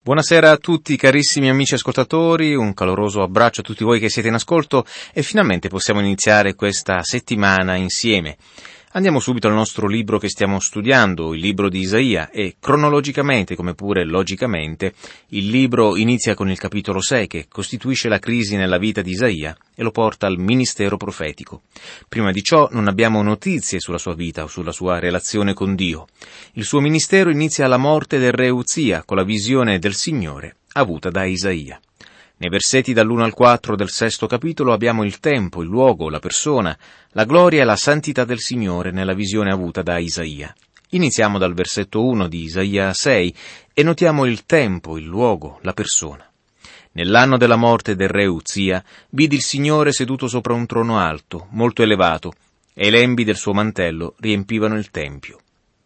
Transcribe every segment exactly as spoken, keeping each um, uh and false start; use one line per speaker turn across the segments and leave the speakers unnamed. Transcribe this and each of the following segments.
Buonasera a tutti carissimi amici ascoltatori, un caloroso abbraccio a tutti voi che siete in ascolto e finalmente possiamo iniziare questa settimana insieme. Andiamo subito al nostro libro che stiamo studiando, il libro di Isaia, e cronologicamente, come pure logicamente, il libro inizia con il capitolo sei che costituisce la crisi nella vita di Isaia e lo porta al ministero profetico. Prima di ciò non abbiamo notizie sulla sua vita o sulla sua relazione con Dio. Il suo ministero inizia alla morte del re Uzia con la visione del Signore avuta da Isaia. Nei versetti dall'uno al quattro del sesto capitolo abbiamo il tempo, il luogo, la persona, la gloria e la santità del Signore nella visione avuta da Isaia. Iniziamo dal versetto uno di Isaia sei e notiamo il tempo, il luogo, la persona. Nell'anno della morte del re Uzia, vidi il Signore seduto sopra un trono alto, molto elevato, e i lembi del suo mantello riempivano il tempio.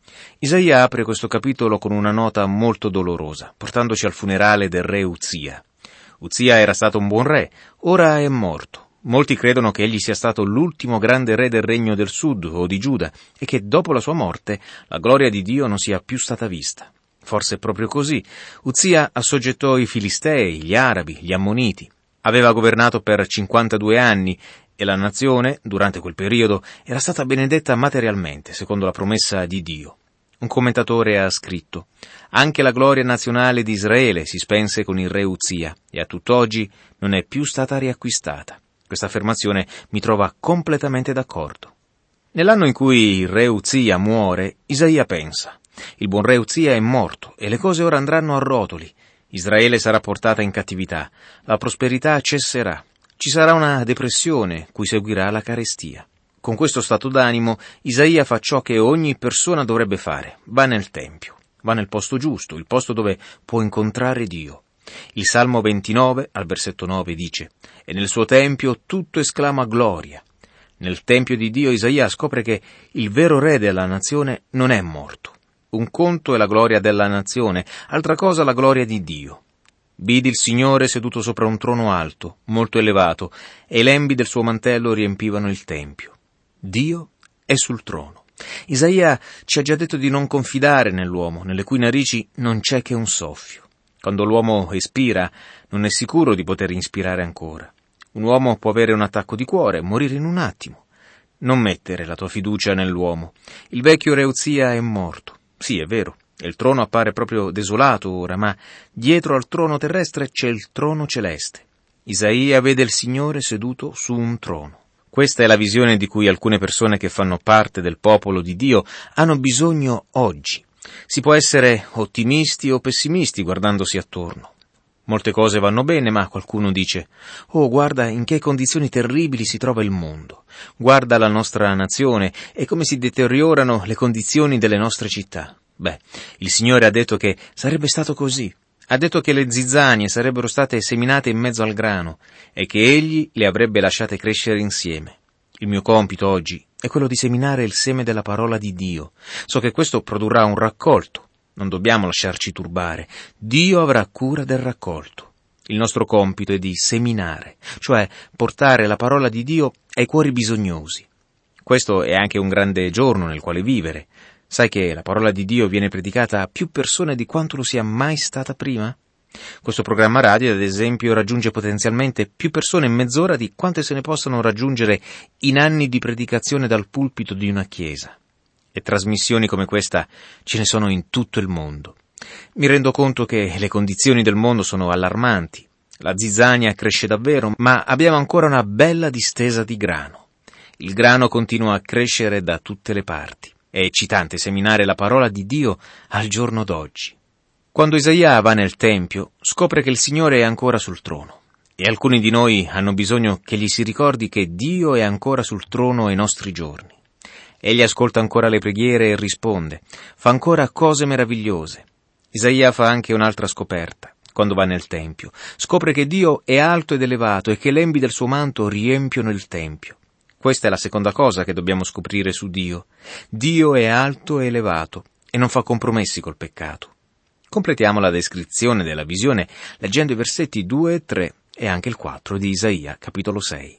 Isaia apre questo capitolo con una nota molto dolorosa, portandoci al funerale del re Uzia. Uzia era stato un buon re, ora è morto. Molti credono che egli sia stato l'ultimo grande re del regno del sud o di Giuda e che dopo la sua morte la gloria di Dio non sia più stata vista. Forse è proprio così. Uzia assoggettò i Filistei, gli Arabi, gli Ammoniti. Aveva governato per cinquantadue anni e la nazione, durante quel periodo, era stata benedetta materialmente, secondo la promessa di Dio. Un commentatore ha scritto: anche la gloria nazionale di Israele si spense con il re Uzia e a tutt'oggi non è più stata riacquistata. Questa affermazione mi trova completamente d'accordo. Nell'anno in cui il re Uzia muore, Isaia pensa: il buon re Uzia è morto e le cose ora andranno a rotoli. Israele sarà portata in cattività, la prosperità cesserà, ci sarà una depressione cui seguirà la carestia. Con questo stato d'animo, Isaia fa ciò che ogni persona dovrebbe fare: va nel Tempio, va nel posto giusto, il posto dove può incontrare Dio. Il Salmo ventinove, al versetto nove, dice: «E nel suo Tempio tutto esclama gloria». Nel Tempio di Dio Isaia scopre che il vero re della nazione non è morto. Un conto è la gloria della nazione, altra cosa la gloria di Dio. Vidi il Signore seduto sopra un trono alto, molto elevato, e i lembi del suo mantello riempivano il Tempio. Dio è sul trono. Isaia ci ha già detto di non confidare nell'uomo, nelle cui narici non c'è che un soffio. Quando l'uomo espira, non è sicuro di poter inspirare ancora. Un uomo può avere un attacco di cuore, morire in un attimo. Non mettere la tua fiducia nell'uomo. Il vecchio re Uzia è morto. Sì, è vero, e il trono appare proprio desolato ora, ma dietro al trono terrestre c'è il trono celeste. Isaia vede il Signore seduto su un trono. Questa è la visione di cui alcune persone che fanno parte del popolo di Dio hanno bisogno oggi. Si può essere ottimisti o pessimisti guardandosi attorno. Molte cose vanno bene, ma qualcuno dice: «Oh, guarda in che condizioni terribili si trova il mondo. Guarda la nostra nazione e come si deteriorano le condizioni delle nostre città». Beh, il Signore ha detto che sarebbe stato così. Ha detto che le zizzanie sarebbero state seminate in mezzo al grano e che Egli le avrebbe lasciate crescere insieme. Il mio compito oggi è quello di seminare il seme della parola di Dio. So che questo produrrà un raccolto. Non dobbiamo lasciarci turbare. Dio avrà cura del raccolto. Il nostro compito è di seminare, cioè portare la parola di Dio ai cuori bisognosi. Questo è anche un grande giorno nel quale vivere. Sai che la parola di Dio viene predicata a più persone di quanto lo sia mai stata prima? Questo programma radio, ad esempio, raggiunge potenzialmente più persone in mezz'ora di quante se ne possano raggiungere in anni di predicazione dal pulpito di una chiesa. E trasmissioni come questa ce ne sono in tutto il mondo. Mi rendo conto che le condizioni del mondo sono allarmanti. La zizzania cresce davvero, ma abbiamo ancora una bella distesa di grano. Il grano continua a crescere da tutte le parti. È eccitante seminare la parola di Dio al giorno d'oggi. Quando Isaia va nel Tempio, scopre che il Signore è ancora sul trono. E alcuni di noi hanno bisogno che gli si ricordi che Dio è ancora sul trono ai nostri giorni. Egli ascolta ancora le preghiere e risponde. Fa ancora cose meravigliose. Isaia fa anche un'altra scoperta. Quando va nel Tempio, scopre che Dio è alto ed elevato e che i lembi del suo manto riempiono il Tempio. Questa è la seconda cosa che dobbiamo scoprire su Dio. Dio è alto e elevato e non fa compromessi col peccato. Completiamo la descrizione della visione leggendo i versetti due e tre e anche il quattro di Isaia, capitolo sei.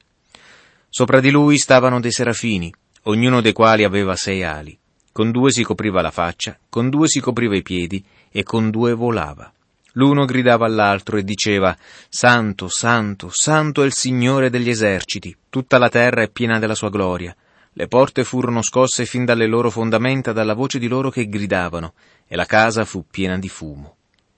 Sopra di lui stavano dei serafini, ognuno dei quali aveva sei ali. Con due si copriva la faccia, con due si copriva i piedi e con due volava. L'uno gridava all'altro e diceva: «Santo, santo, santo è il Signore degli eserciti, tutta la terra è piena della sua gloria». Le porte furono scosse fin dalle loro fondamenta dalla voce di loro che gridavano, e la casa fu piena di fumo.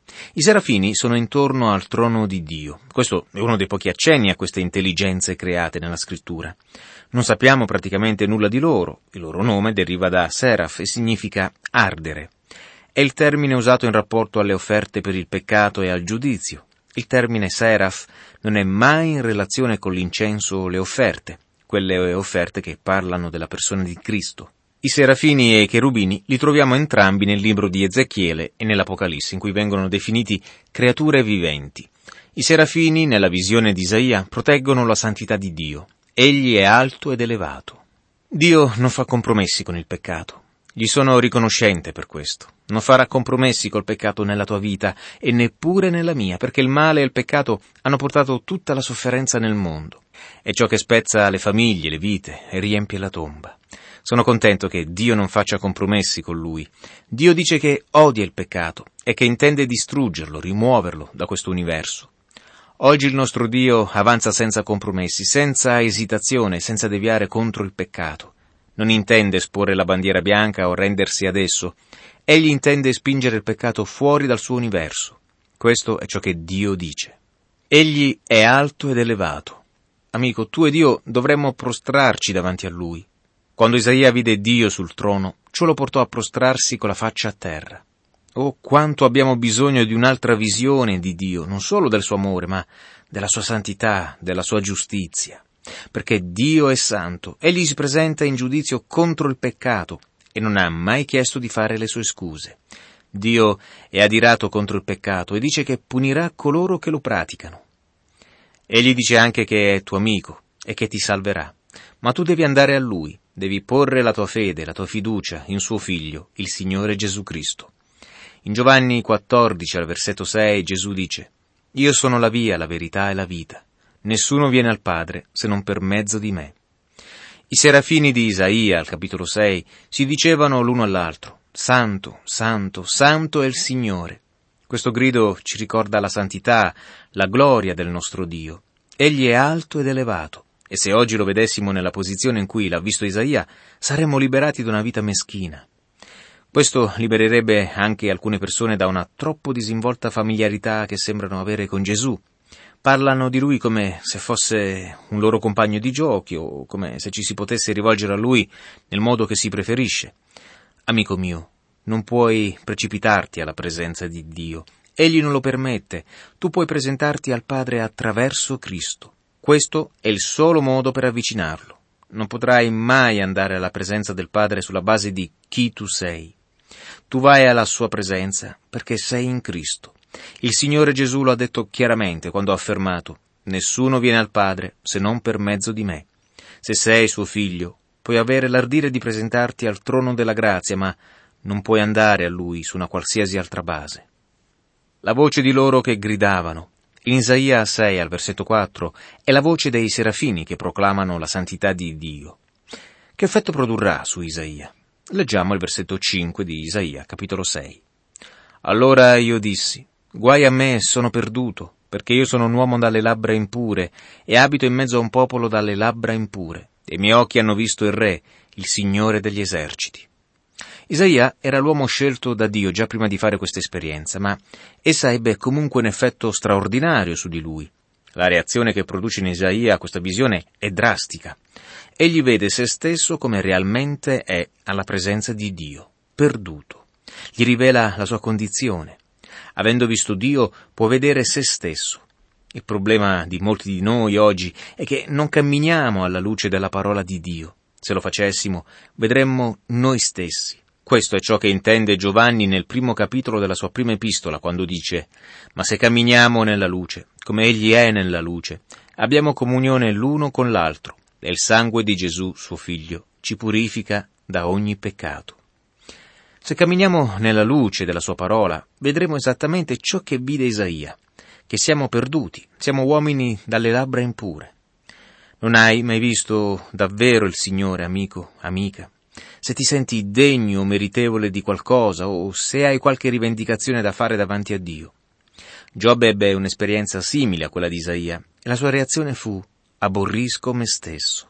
I serafini sono intorno al trono di Dio. Questo è uno dei pochi accenni a queste intelligenze create nella scrittura. Non sappiamo praticamente nulla di loro. Il loro nome deriva da seraph e significa ardere. È il termine usato in rapporto alle offerte per il peccato e al giudizio. Il termine seraph non è mai in relazione con l'incenso o le offerte, quelle offerte che parlano della persona di Cristo. I serafini e i cherubini li troviamo entrambi nel libro di Ezechiele e nell'Apocalisse, in cui vengono definiti creature viventi. I serafini, nella visione di Isaia, proteggono la santità di Dio. Egli è alto ed elevato. Dio non fa compromessi con il peccato. Gli sono riconoscente per questo. Non farà compromessi col peccato nella tua vita e neppure nella mia, perché il male e il peccato hanno portato tutta la sofferenza nel mondo. È ciò che spezza le famiglie, le vite e riempie la tomba. Sono contento che Dio non faccia compromessi con lui. Dio dice che odia il peccato e che intende distruggerlo, rimuoverlo da questo universo. Oggi il nostro Dio avanza senza compromessi, senza esitazione, senza deviare contro il peccato. Non intende esporre la bandiera bianca o rendersi ad esso. Egli intende spingere il peccato fuori dal suo universo. Questo è ciò che Dio dice. Egli è alto ed elevato. Amico, tu ed io dovremmo prostrarci davanti a Lui. Quando Isaia vide Dio sul trono, ciò lo portò a prostrarsi con la faccia a terra. Oh, quanto abbiamo bisogno di un'altra visione di Dio, non solo del suo amore, ma della sua santità, della sua giustizia. Perché Dio è santo, egli si presenta in giudizio contro il peccato e non ha mai chiesto di fare le sue scuse. Dio è adirato contro il peccato e dice che punirà coloro che lo praticano. Egli dice anche che è tuo amico e che ti salverà, ma tu devi andare a Lui, devi porre la tua fede, la tua fiducia in suo Figlio, il Signore Gesù Cristo. In Giovanni quattordici, al versetto sei, Gesù dice: «Io sono la via, la verità e la vita. Nessuno viene al Padre se non per mezzo di me». I serafini di Isaia, al capitolo sei, si dicevano l'uno all'altro: «Santo, santo, santo è il Signore». Questo grido ci ricorda la santità, la gloria del nostro Dio. Egli è alto ed elevato, e se oggi lo vedessimo nella posizione in cui l'ha visto Isaia, saremmo liberati da una vita meschina. Questo libererebbe anche alcune persone da una troppo disinvolta familiarità che sembrano avere con Gesù. Parlano di Lui come se fosse un loro compagno di giochi o come se ci si potesse rivolgere a Lui nel modo che si preferisce. Amico mio, non puoi precipitarti alla presenza di Dio. Egli non lo permette. Tu puoi presentarti al Padre attraverso Cristo. Questo è il solo modo per avvicinarlo. Non potrai mai andare alla presenza del Padre sulla base di chi tu sei. Tu vai alla sua presenza perché sei in Cristo. Il Signore Gesù lo ha detto chiaramente quando ha affermato: «Nessuno viene al Padre se non per mezzo di me». Se sei suo figlio, puoi avere l'ardire di presentarti al trono della grazia, ma non puoi andare a Lui su una qualsiasi altra base. La voce di loro che gridavano, in Isaia sei, al versetto quattro, è la voce dei serafini che proclamano la santità di Dio. Che effetto produrrà su Isaia? Leggiamo il versetto cinque di Isaia, capitolo sei. «Allora io dissi: guai a me, sono perduto, perché io sono un uomo dalle labbra impure e abito in mezzo a un popolo dalle labbra impure, e i miei occhi hanno visto il Re, il Signore degli eserciti». Isaia era l'uomo scelto da Dio già prima di fare questa esperienza, ma essa ebbe comunque un effetto straordinario su di lui. La reazione che produce in Isaia questa visione è drastica. Egli vede se stesso come realmente è alla presenza di Dio, perduto. Gli rivela la sua condizione. Avendo visto Dio, può vedere se stesso. Il problema di molti di noi oggi è che non camminiamo alla luce della parola di Dio. Se lo facessimo, vedremmo noi stessi. Questo è ciò che intende Giovanni nel primo capitolo della sua prima epistola, quando dice: «Ma se camminiamo nella luce, come Egli è nella luce, abbiamo comunione l'uno con l'altro, e il sangue di Gesù, suo Figlio, ci purifica da ogni peccato». Se camminiamo nella luce della sua parola, vedremo esattamente ciò che vide Isaia, che siamo perduti, siamo uomini dalle labbra impure. Non hai mai visto davvero il Signore, amico, amica? Se ti senti degno o meritevole di qualcosa, o se hai qualche rivendicazione da fare davanti a Dio. Giobbe ebbe un'esperienza simile a quella di Isaia, e la sua reazione fu: aborrisco me stesso.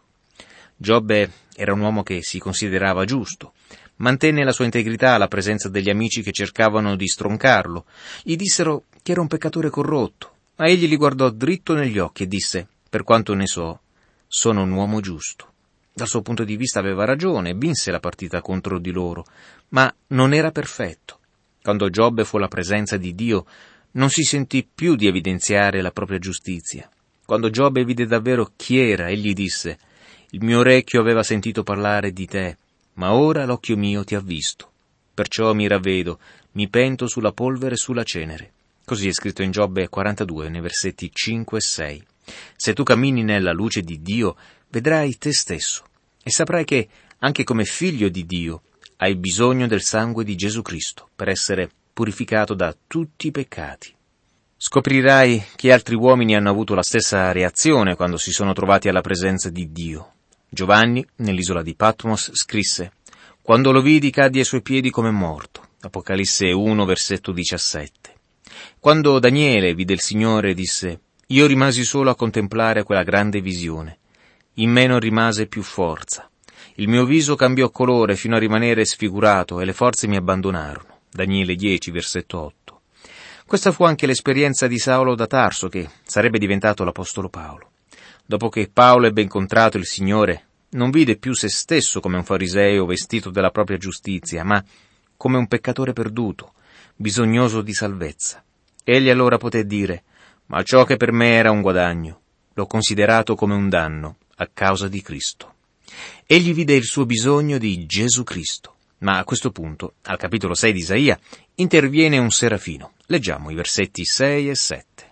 Giobbe era un uomo che si considerava giusto. Mantenne la sua integrità alla presenza degli amici che cercavano di stroncarlo. Gli dissero che era un peccatore corrotto, ma egli li guardò dritto negli occhi e disse: per quanto ne so, sono un uomo giusto. Dal suo punto di vista aveva ragione, vinse la partita contro di loro, ma non era perfetto. Quando Giobbe fu alla presenza di Dio, non si sentì più di evidenziare la propria giustizia. Quando Giobbe vide davvero chi era, egli disse: il mio orecchio aveva sentito parlare di te, ma ora l'occhio mio ti ha visto. Perciò mi ravvedo, mi pento sulla polvere e sulla cenere. Così è scritto in Giobbe quarantadue, nei versetti cinque e sei. Se tu cammini nella luce di Dio, vedrai te stesso e saprai che, anche come figlio di Dio, hai bisogno del sangue di Gesù Cristo per essere purificato da tutti i peccati. Scoprirai che altri uomini hanno avuto la stessa reazione quando si sono trovati alla presenza di Dio. Giovanni, nell'isola di Patmos, scrisse: quando lo vidi caddi ai suoi piedi come morto. Apocalisse uno, versetto diciassette. Quando Daniele vide il Signore, disse: io rimasi solo a contemplare quella grande visione. In me non rimase più forza. Il mio viso cambiò colore fino a rimanere sfigurato e le forze mi abbandonarono. Daniele dieci, versetto otto. Questa fu anche l'esperienza di Saulo da Tarso, che sarebbe diventato l'Apostolo Paolo. Dopo che Paolo ebbe incontrato il Signore, non vide più se stesso come un fariseo vestito della propria giustizia, ma come un peccatore perduto, bisognoso di salvezza. Egli allora poté dire: ma ciò che per me era un guadagno, l'ho considerato come un danno a causa di Cristo. Egli vide il suo bisogno di Gesù Cristo. Ma a questo punto, al capitolo sei di Isaia, interviene un serafino. Leggiamo i versetti sei e sette.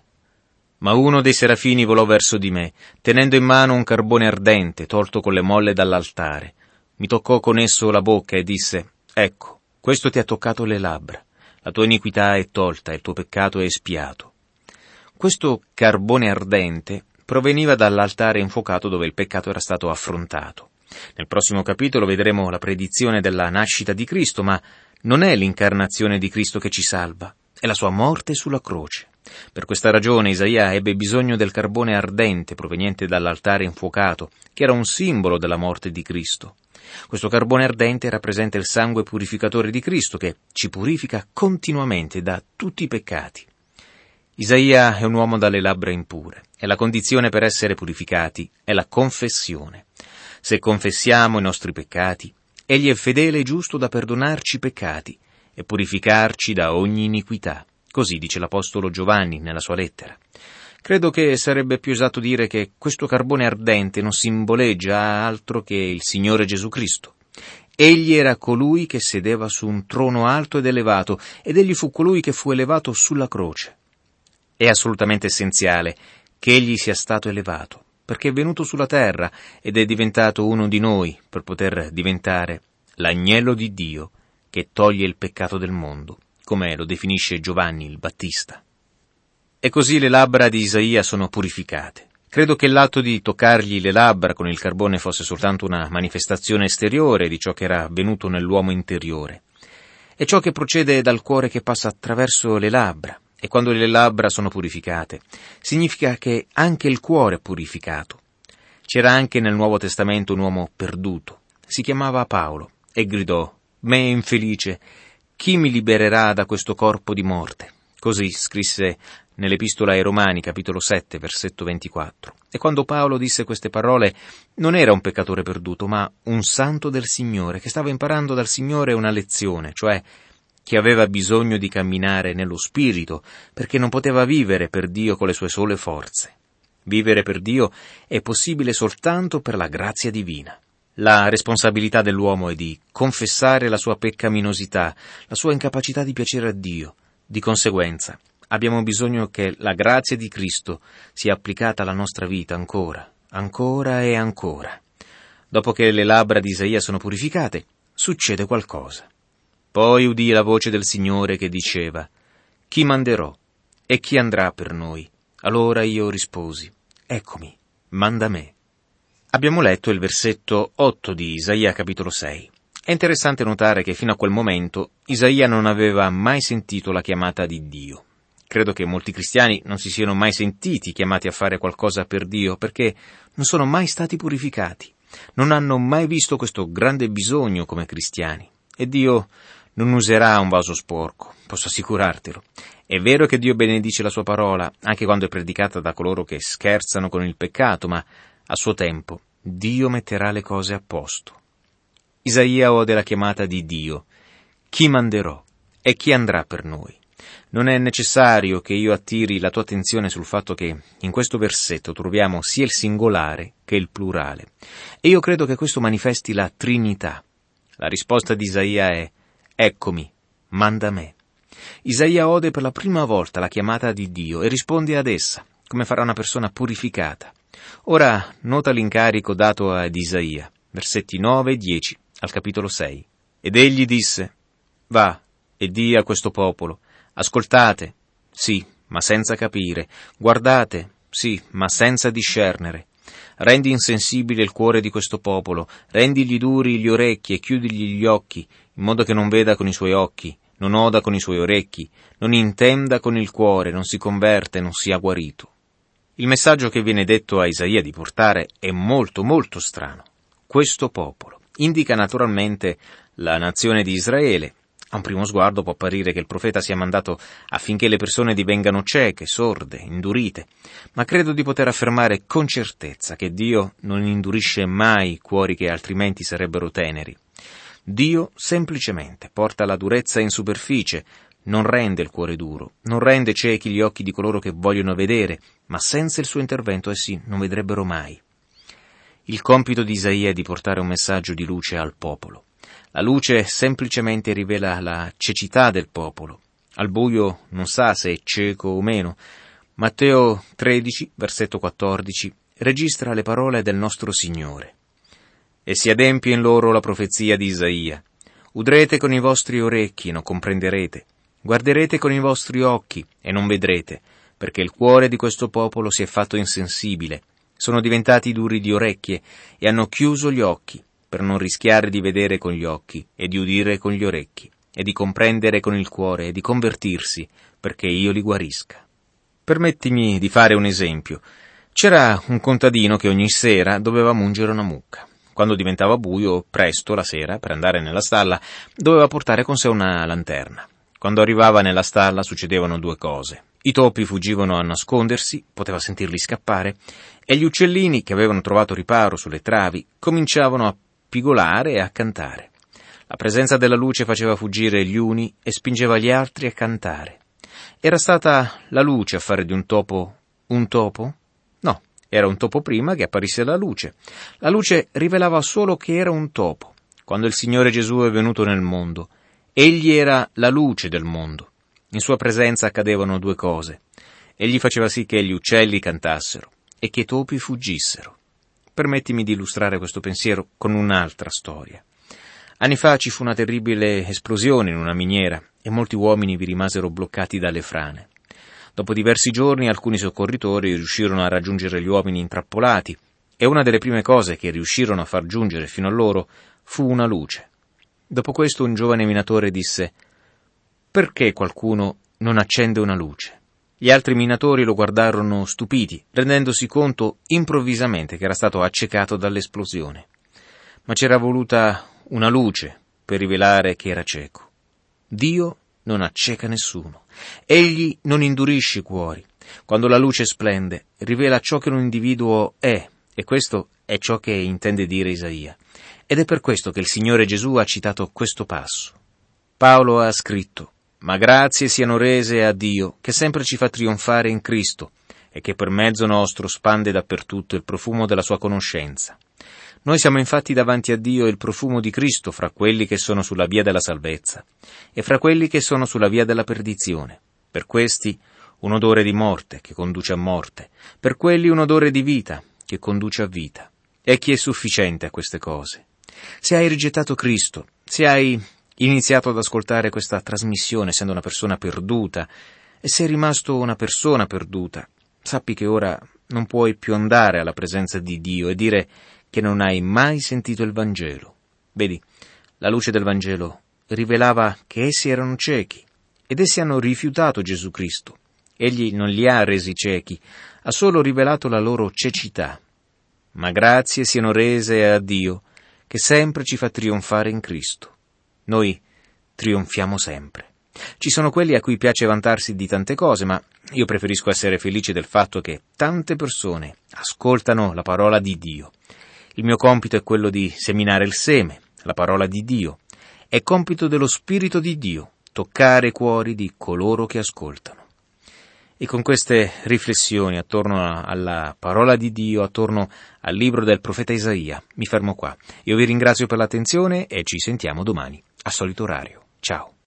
Ma uno dei serafini volò verso di me, tenendo in mano un carbone ardente, tolto con le molle dall'altare. Mi toccò con esso la bocca e disse: ecco, questo ti ha toccato le labbra. La tua iniquità è tolta e il tuo peccato è espiato. Questo carbone ardente proveniva dall'altare infuocato dove il peccato era stato affrontato. Nel prossimo capitolo vedremo la predizione della nascita di Cristo, ma non è l'incarnazione di Cristo che ci salva, è la sua morte sulla croce. Per questa ragione Isaia ebbe bisogno del carbone ardente proveniente dall'altare infuocato, che era un simbolo della morte di Cristo. Questo carbone ardente rappresenta il sangue purificatore di Cristo, che ci purifica continuamente da tutti i peccati. Isaia è un uomo dalle labbra impure, e la condizione per essere purificati è la confessione. Se confessiamo i nostri peccati, egli è fedele e giusto da perdonarci i peccati e purificarci da ogni iniquità. Così dice l'Apostolo Giovanni nella sua lettera. Credo che sarebbe più esatto dire che questo carbone ardente non simboleggia altro che il Signore Gesù Cristo. Egli era colui che sedeva su un trono alto ed elevato, ed egli fu colui che fu elevato sulla croce. È assolutamente essenziale che egli sia stato elevato, perché è venuto sulla terra ed è diventato uno di noi per poter diventare l'agnello di Dio che toglie il peccato del mondo, come lo definisce Giovanni il Battista. E così le labbra di Isaia sono purificate. Credo che l'atto di toccargli le labbra con il carbone fosse soltanto una manifestazione esteriore di ciò che era avvenuto nell'uomo interiore. È ciò che procede dal cuore che passa attraverso le labbra, e quando le labbra sono purificate, significa che anche il cuore è purificato. C'era anche nel Nuovo Testamento un uomo perduto. Si chiamava Paolo e gridò: me infelice, chi mi libererà da questo corpo di morte? Così scrisse nell'Epistola ai Romani, capitolo sette, versetto ventiquattro. E quando Paolo disse queste parole, non era un peccatore perduto, ma un santo del Signore, che stava imparando dal Signore una lezione, cioè che aveva bisogno di camminare nello Spirito, perché non poteva vivere per Dio con le sue sole forze. Vivere per Dio è possibile soltanto per la grazia divina. La responsabilità dell'uomo è di confessare la sua peccaminosità, la sua incapacità di piacere a Dio. Di conseguenza, abbiamo bisogno che la grazia di Cristo sia applicata alla nostra vita ancora, ancora e ancora. Dopo che le labbra di Isaia sono purificate, succede qualcosa. Poi udii la voce del Signore che diceva: chi manderò e chi andrà per noi? Allora io risposi: eccomi, manda me. Abbiamo letto il versetto otto di Isaia capitolo sei. È interessante notare che fino a quel momento Isaia non aveva mai sentito la chiamata di Dio. Credo che molti cristiani non si siano mai sentiti chiamati a fare qualcosa per Dio, perché non sono mai stati purificati, non hanno mai visto questo grande bisogno come cristiani. E Dio non userà un vaso sporco, posso assicurartelo. È vero che Dio benedice la sua parola, anche quando è predicata da coloro che scherzano con il peccato, ma a suo tempo Dio metterà le cose a posto. Isaia ode la chiamata di Dio. Chi manderò? E chi andrà per noi? Non è necessario che io attiri la tua attenzione sul fatto che in questo versetto troviamo sia il singolare che il plurale. E io credo che questo manifesti la Trinità. La risposta di Isaia è: eccomi, manda me. Isaia ode per la prima volta la chiamata di Dio e risponde ad essa, come farà una persona purificata. Ora nota l'incarico dato ad Isaia, versetti nove e dieci al capitolo sei. Ed egli disse: va e di a questo popolo: ascoltate, sì, ma senza capire, guardate, sì, ma senza discernere. Rendi insensibile il cuore di questo popolo, rendigli duri gli orecchi e chiudigli gli occhi, in modo che non veda con i suoi occhi, non oda con i suoi orecchi, non intenda con il cuore, non si converte, non sia guarito. Il messaggio che viene detto a Isaia di portare è molto, molto strano. Questo popolo indica naturalmente la nazione di Israele. A un primo sguardo può apparire che il profeta sia mandato affinché le persone divengano cieche, sorde, indurite, ma credo di poter affermare con certezza che Dio non indurisce mai cuori che altrimenti sarebbero teneri. Dio semplicemente porta la durezza in superficie, non rende il cuore duro, non rende ciechi gli occhi di coloro che vogliono vedere, ma senza il suo intervento essi non vedrebbero mai. Il compito di Isaia è di portare un messaggio di luce al popolo. La luce semplicemente rivela la cecità del popolo. Al buio non sa se è cieco o meno. Matteo tredici, versetto quattordici, registra le parole del nostro Signore. E si adempie in loro la profezia di Isaia. Udrete con i vostri orecchi e non comprenderete. Guarderete con i vostri occhi e non vedrete, perché il cuore di questo popolo si è fatto insensibile. Sono diventati duri di orecchie e hanno chiuso gli occhi, per non rischiare di vedere con gli occhi e di udire con gli orecchi e di comprendere con il cuore e di convertirsi, perché io li guarisca. Permettimi di fare un esempio. C'era un contadino che ogni sera doveva mungere una mucca. Quando diventava buio, presto la sera, per andare nella stalla, doveva portare con sé una lanterna. Quando arrivava nella stalla succedevano due cose. I topi fuggivano a nascondersi, poteva sentirli scappare, e gli uccellini, che avevano trovato riparo sulle travi, cominciavano a pigolare e a cantare. La presenza della luce faceva fuggire gli uni e spingeva gli altri a cantare. Era stata la luce a fare di un topo un topo? No, era un topo prima che apparisse la luce. La luce rivelava solo che era un topo. Quando il Signore Gesù è venuto nel mondo, egli era la luce del mondo. In sua presenza accadevano due cose. Egli faceva sì che gli uccelli cantassero e che i topi fuggissero. Permettimi di illustrare questo pensiero con un'altra storia. Anni fa ci fu una terribile esplosione in una miniera e molti uomini vi rimasero bloccati dalle frane. Dopo diversi giorni alcuni soccorritori riuscirono a raggiungere gli uomini intrappolati e una delle prime cose che riuscirono a far giungere fino a loro fu una luce. Dopo questo un giovane minatore disse: «Perché qualcuno non accende una luce?» Gli altri minatori lo guardarono stupiti, rendendosi conto improvvisamente che era stato accecato dall'esplosione. Ma c'era voluta una luce per rivelare che era cieco. Dio non acceca nessuno. Egli non indurisce i cuori. Quando la luce splende, rivela ciò che un individuo è, e questo è ciò che intende dire Isaia. Ed è per questo che il Signore Gesù ha citato questo passo. Paolo ha scritto: «Ma grazie siano rese a Dio, che sempre ci fa trionfare in Cristo, e che per mezzo nostro spande dappertutto il profumo della sua conoscenza. Noi siamo infatti davanti a Dio il profumo di Cristo fra quelli che sono sulla via della salvezza, e fra quelli che sono sulla via della perdizione. Per questi un odore di morte, che conduce a morte, per quelli un odore di vita, che conduce a vita. E chi è sufficiente a queste cose? Se hai rigettato Cristo, se hai iniziato ad ascoltare questa trasmissione essendo una persona perduta, e sei rimasto una persona perduta, sappi che ora non puoi più andare alla presenza di Dio e dire che non hai mai sentito il Vangelo. Vedi, la luce del Vangelo rivelava che essi erano ciechi, ed essi hanno rifiutato Gesù Cristo, Egli non li ha resi ciechi, ha solo rivelato la loro cecità. Ma grazie siano rese a Dio, che sempre ci fa trionfare in Cristo. Noi trionfiamo sempre. Ci sono quelli a cui piace vantarsi di tante cose, ma io preferisco essere felice del fatto che tante persone ascoltano la parola di Dio. Il mio compito è quello di seminare il seme, la parola di Dio. È compito dello Spirito di Dio toccare i cuori di coloro che ascoltano. E con queste riflessioni attorno alla parola di Dio, attorno al libro del profeta Isaia, mi fermo qua. Io vi ringrazio per l'attenzione e ci sentiamo domani, a solito orario. Ciao.